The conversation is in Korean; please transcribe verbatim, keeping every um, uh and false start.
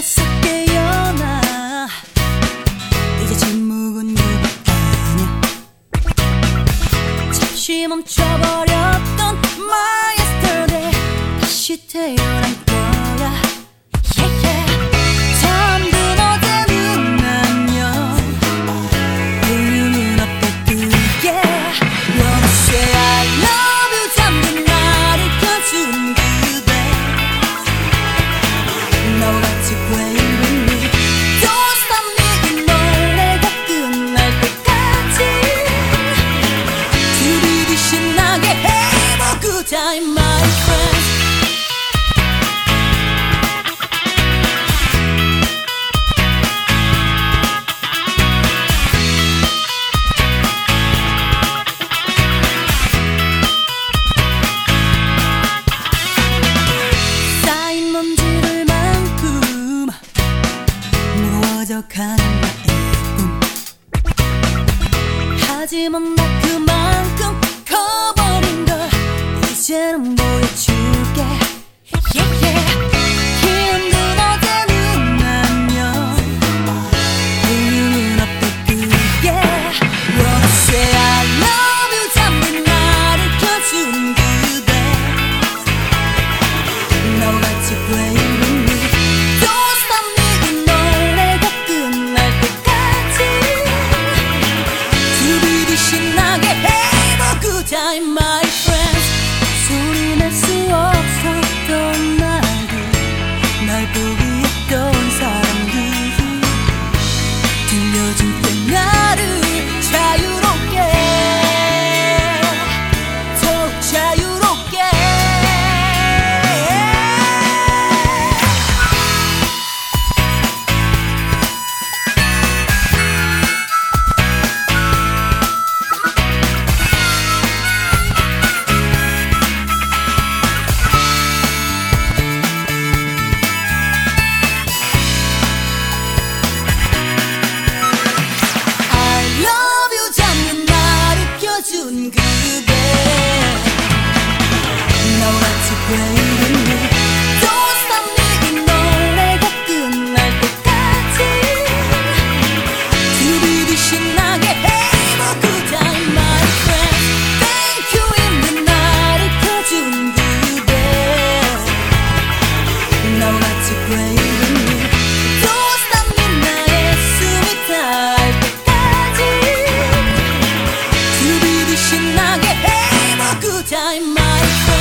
싹 깨어나 이제 침묵은 유혹하냐 잠시 멈춰버렸던 My yesterday 다시 태어날 거야 yeah, yeah. 잠든 어제는 안녕 이름은 어떻게 Wanna say I love you 잠든 나를 켜준 그대 너같이 play with me Don't stop me 이 노래가 끝날 때까지 두비디 신나게 해봐 good time my friend 쌓인 먼지들 만큼 무거워져 가는 나의 꿈 하지만 나 그만큼 커버린 걸 이제는 보여줄게 yeah, yeah. 힘든 어제는 안녕 이름은 어떻게 Wanna say I love you 잠든 나를 켜준 그대 너같이 play with me Don't stop me 이 노래가 끝날 때까지 두비디 신나게 해봐 good time my friend 소리 낼 수 없었던 나를 날 포기했던 사람들이 들려줄 때 나를 자유롭게 더욱 자유롭게 I love you 잠든 나를 켜준 그대 너같이 play with me Don't stop me 이 노래가 끝날 때까지 두비디 신나게 해봐 good time my friend Thank you 있는 나를 켜준 그대 너같이 play with me Don't stop me 나의 숨이 닿을 때까지 두비디 신나게 해봐 good time my friend